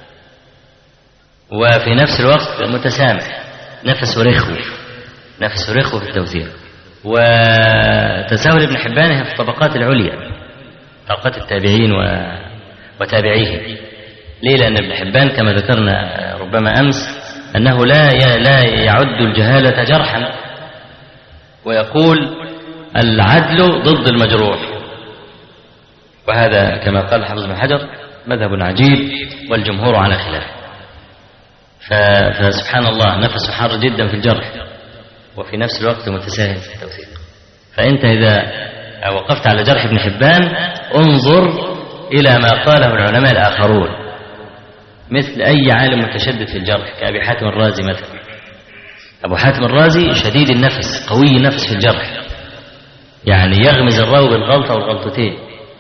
وفي نفس الوقت متسامح، نفس رخو نفس رخو في التوثيق. وتساهل ابن حبان في الطبقات العليا، طبقات التابعين وتابعيهم. ليه؟ لأن ابن حبان كما ذكرنا ربما أمس أنه لا لا يعد الجهالة جرحا، ويقول العدل ضد المجروح، وهذا كما قال حافظ بن حجر مذهب عجيب والجمهور على خلافه. فسبحان الله نفسه حار جدا في الجرح وفي نفس الوقت متساهل في التوثيق. فأنت إذا وقفت على جرح ابن حبان انظر إلى ما قاله العلماء الآخرون، مثل أي عالم متشدد في الجرح كأبي حاتم الرازي مثلا. أبو حاتم الرازي شديد النفس، قوي النفس في الجرح، يعني يغمز الراوي بالغلطة والغلطتين.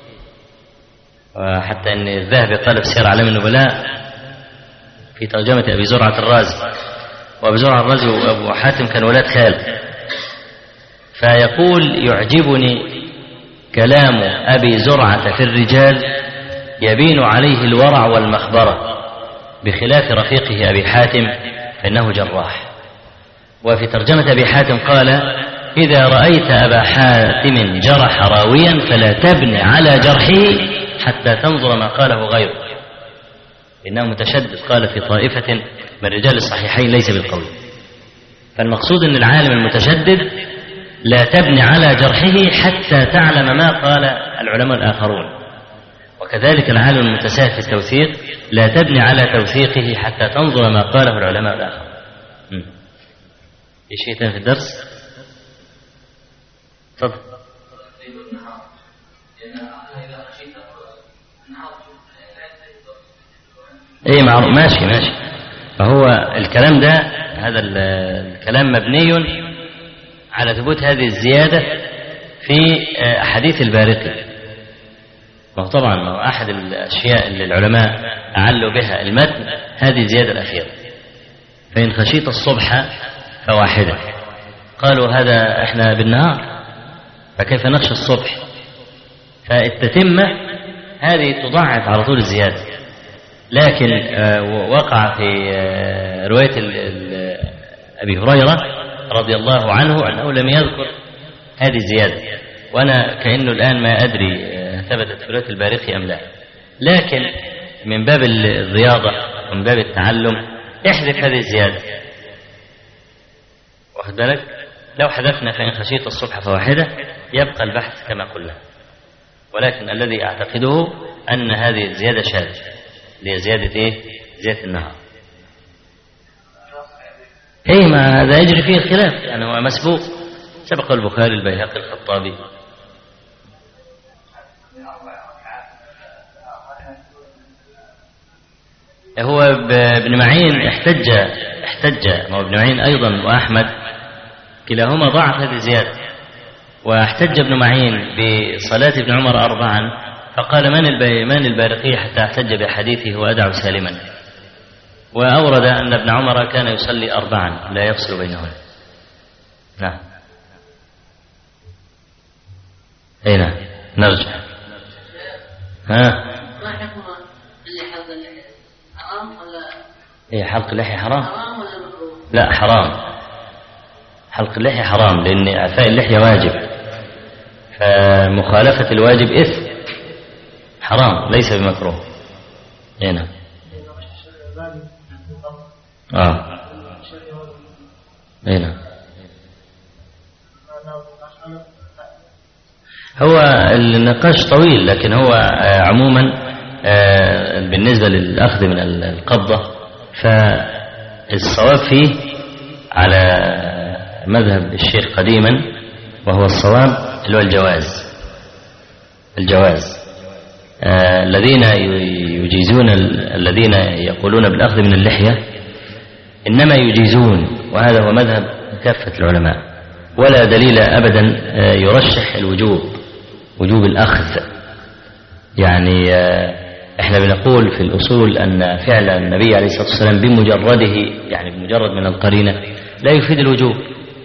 وحتى أن الذهبي قال في سير أعلام النبلاء في ترجمة أبي زرعة الرازي، وأبي زرعة الرازي وأبو حاتم كان ولاد خال، فيقول يعجبني كلام أبي زرعة في الرجال يبين عليه الورع والمخبرة، بخلاف رفيقه أبي حاتم فإنه جراح. وفي ترجمة أبي حاتم قال إذا رأيت أبا حاتم جرح راويا فلا تبني على جرحه حتى تنظر ما قاله غيره، إنه متشدد. قال في طائفة من رجال الصحيحين ليس بالقول. فالمقصود أن العالم المتشدد لا تبني على جرحه حتى تعلم ما قال العلماء الآخرون، وكذلك العالم المتساهل في التوثيق لا تبني على توثيقه حتى تنظر ما قاله العلماء الآخرون. في شيء ثاني في الدرس؟ تفضل. ايه معروف، ماشي ماشي. فهو الكلام ده هذا الكلام مبني على ثبوت هذه الزيادة في أحاديث البارقي. وهو طبعا ما هو أحد الأشياء اللي العلماء أعلوا بها المتن هذه الزيادة الأخيرة، فإن خشيت الصبح فواحدة. قالوا هذا إحنا بالنهار فكيف نخشى الصبح؟ فالتتمة هذه تضاعف على طول الزيادة. لكن وقع في رواية أبي هريرة رضي الله عنه أنه لم يذكر هذه الزيادة، وأنا كأنه الآن ما أدري ثبتت في رواية البارقي أم لا، لكن من باب الرياضة ومن باب التعلم احذف هذه الزيادة. واخد بالك؟ لو حذفنا فإن خشيت الصبح فواحدة يبقى البحث كما قلنا، ولكن الذي أعتقده أن هذه الزيادة شاذة، اللي زيادة إيه؟ زيادة النهار. إيه ما هذا يجري فيه الخلاف، يعني هو مسبوق، سبق البخاري البيهقي الخطابي. هو ابن معين احتج احتج ما هو ابن معين أيضا وأحمد كلاهما ضعف هذه الزيادة، واحتج ابن معين بصلاة ابن عمر أربعا فقال من من البارقي حتى احتج بحديثه وأدعو سالما، وأورد أن ابن عمر كان يصلي أربعا لا يفصل بينهن. نعم. أي نعم. نرجع. ها. ما حكم اللي حلق اللحية؟ حرام ولا؟ إيه حلق اللحية حرام؟ حرام ولا مكروه؟ لا حرام. حلق اللحية حرام لأن إعفاء اللحية واجب، فمخالفة الواجب إثم، حرام ليس بمكروه. أي نعم. آه. أي نعم. هو النقاش طويل، لكن هو عموما بالنسبة للأخذ من القبضة فالصواب فيه على مذهب الشيخ قديما، وهو الصواب اللي هو الجواز. الجواز آه الذين يجيزون الذين يقولون بالأخذ من اللحية إنما يجيزون، وهذا هو مذهب كافة العلماء، ولا دليل أبدا آه يرشح الوجوب، وجوب الأخذ. يعني آه احنا بنقول في الأصول أن فعل النبي عليه الصلاة والسلام بمجرده، يعني بمجرد من القرينة، لا يفيد الوجوب،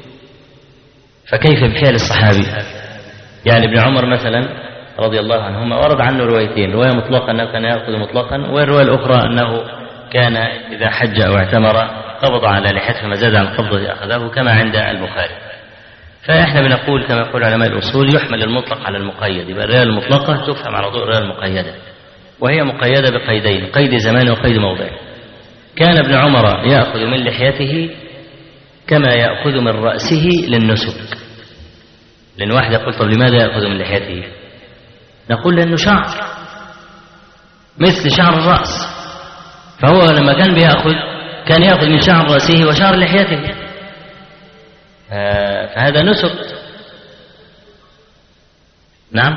فكيف بفعل الصحابي؟ يعني ابن عمر مثلا رضي الله عنهما ورد عنه روايتين، رواية مطلقة أنه كان يأخذ مطلقا، والرواية الأخرى أنه كان إذا حج أو اعتمر قبض على لحيته فما زاد عن قبضه أخذه، كما عند البخاري. فإحنا بنقول كما يقول علماء الأصول يحمل المطلق على المقيد، يبقى الرواية المطلقة تفهم على ضوء الرواية المقيدة، وهي مقيدة بقيدين، قيد زمان وقيد موضع. كان ابن عمر يأخذ من لحيته كما يأخذ من رأسه للنسك. لأن واحد يقول طب لماذا يأخذ من لحيته؟ نقول لأنه شعر مثل شعر الرأس، فهو لما كان بيأخذ كان يأخذ من شعر رأسه وشعر لحيته، فهذا نسك. نعم.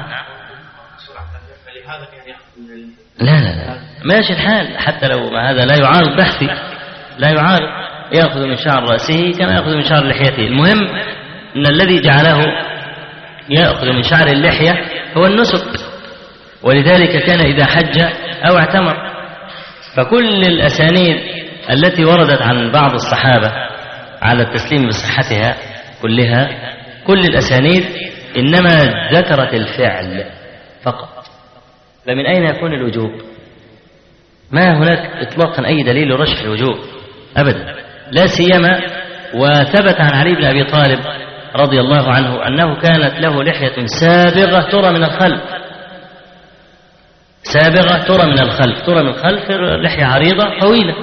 لا لا لا ماشي الحال، حتى لو ما هذا لا يعارض بحثي، لا يعارض، يأخذ من شعر رأسه كما يأخذ من شعر لحيته. المهم أن الذي جعله يأخذ من شعر اللحية هو النسك، ولذلك كان إذا حج أو اعتمر. فكل الأسانيد التي وردت عن بعض الصحابة على التسليم بصحتها كلها، كل الأسانيد إنما ذكرت الفعل فقط، فمن أين يكون الوجوب؟ ما هناك إطلاقا أي دليل يرشح الوجوب أبدا، لا سيما وثبت عن علي بن أبي طالب رضي الله عنه أنه كانت له لحية سابغة ترى من الخلف، سابغة ترى من الخلف، ترى من الخلف لحية عريضة طويلة.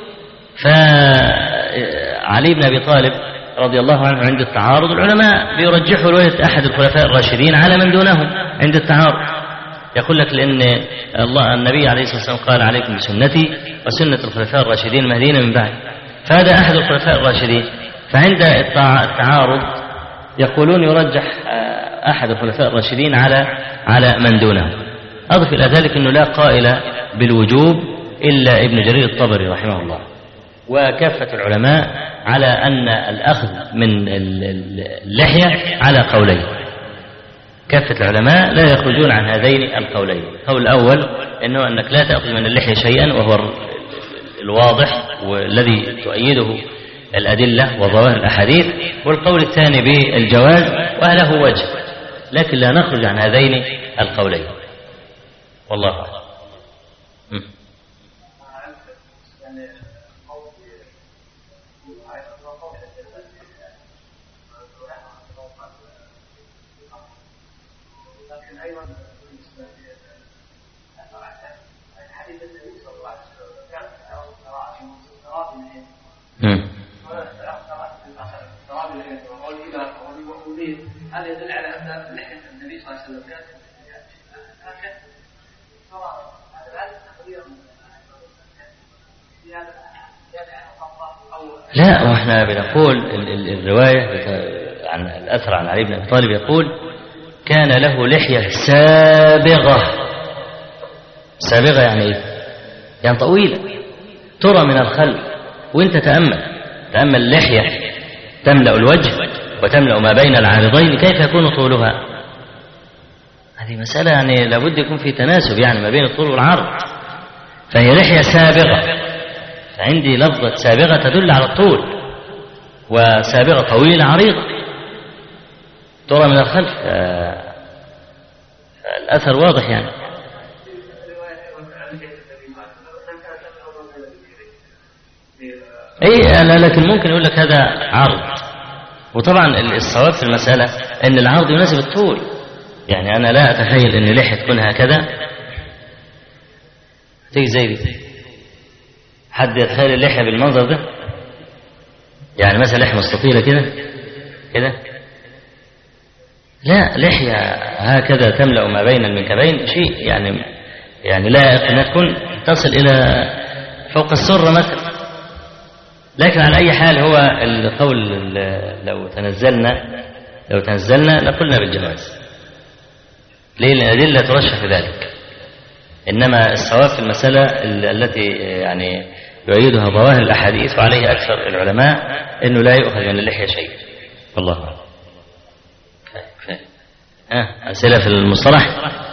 فعلي بن أبي طالب رضي الله عنه عند التعارض العلماء بيرجحوا رواية أحد الخلفاء الراشدين على من دونهم عند التعارض، يقول لك لأن الله النبي عليه الصلاة والسلام قال عليكم بسنتي وسنة الخلفاء الراشدين المهديين من بعد، فهذا أحد الخلفاء الراشدين. فعند التعارض يقولون يرجح أحد الخلفاء الراشدين على على من دونه. أضف إلى ذلك أنه لا قائل بالوجوب إلا ابن جرير الطبري رحمه الله، وكافة العلماء على أن الأخذ من اللحية على قولين. كافة العلماء لا يخرجون عن هذين القولين. القول الأول أنه أنك لا تأخذ من اللحية شيئا، وهو الواضح والذي تؤيده الأدلة وظواهر الأحاديث. والقول الثاني بالجواز وله وجه، لكن لا نخرج عن هذين القولين، والله أعلم. هذا يدل على أن لحية النبي صلى الله عليه وسلم كانت لا، واحنا بنقول الرواية عن الأثر عن علي بن أبي طالب يقول كان له لحية سابغة. سابغة يعني ايه؟ يعني طويلة ترى من الخلف، وانت تأمل تأمل اللحية تملأ الوجه وتملأ ما بين العارضين، كيف يكون طولها؟ هذه مسألة يعني لابد يكون في تناسب يعني ما بين الطول والعرض، فهي لحية سابغة. فعندي لفظة سابغة تدل على الطول، وسابغة طويلة عريضة ترى من الخلف. الأثر واضح يعني. اي أنا لكن ممكن يقول لك هذا عرض، وطبعا الصواب في المسألة ان العرض يناسب الطول. يعني انا لا اتخيل ان لحية تكون هكذا تيجي زي دي. حد يتخيل اللحية بالمنظر ده؟ يعني مثلا لحية مستطيلة كده كده؟ لا، لحية هكذا تملأ ما بين المنكبين، شيء يعني يعني لا أنها تكون تصل إلى فوق السرة مثلا. لكن على أي حال هو القول لو تنزلنا لو تنزلنا لقلنا بالجواز. ليه؟ لأن الأدلة ترشح في ذلك. إنما الصواب في المسألة التي يعني يؤيدها ظواهر الأحاديث وعليه أكثر العلماء أنه لا يؤخذ من اللحية شيء. والله أعلم. ها أسئلة في المصطلح؟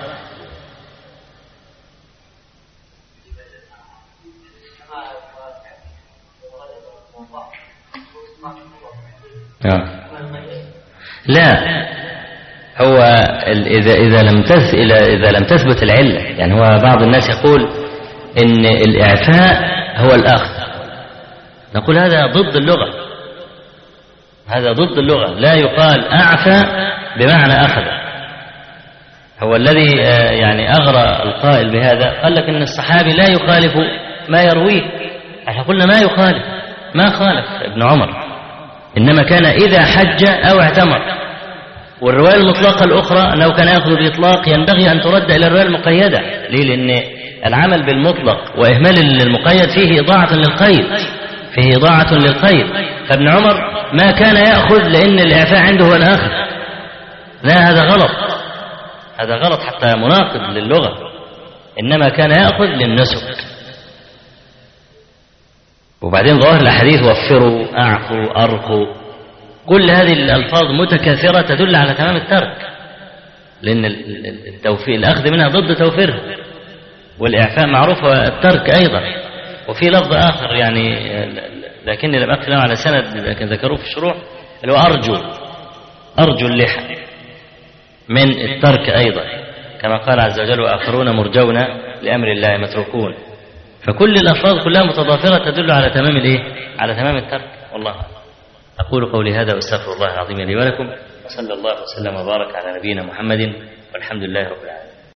لا، هو إذا إذا لم تث إذا لم تثبت العلة، يعني هو بعض الناس يقول إن الإعفاء هو الأخذ. نقول هذا ضد اللغة، هذا ضد اللغة. لا يقال أعفى بمعنى أخذ. هو الذي يعني أغرى القائل بهذا قال لك إن الصحابي لا يخالف ما يرويه. احنا قلنا ما يخالف، ما خالف ابن عمر، إنما كان إذا حج أو اعتمر. والرواية المطلقة الأخرى أنه كان يأخذ بإطلاق ينبغي أن ترد إلى الرواية المقيدة. ليه؟ لأن العمل بالمطلق وإهمال المقيد فيه إضاعة للقيد فيه إضاعة للقيد. فابن عمر ما كان يأخذ لأن الإعفاء عنده هو الأخذ. لا، هذا غلط، هذا غلط حتى مناقض للغة. إنما كان يأخذ للنسك. وبعدين ظواهر الحديث وفروا، أعفوا، أرقوا، كل هذه الألفاظ متكاثرة تدل على تمام الترك، لأن التوفير الأخذ منها ضد توفيرها، والإعفاء معروف والترك أيضا. وفي لفظ آخر يعني لكني لم أقف له على سند لكن ذكروه في الشروح، اللي هو أرجو أرجو اللحى من الترك أيضا، كما قال عز وجل وآخرون مرجون لأمر الله متروكون. فكل الألفاظ كلها متضافرة تدل على تمام الإيه؟ على تمام الترك. والله أقول قولي هذا وأستغفر الله العظيم لي ولكم، وصلى الله وسلم وبارك على نبينا محمد والحمد لله رب العالمين.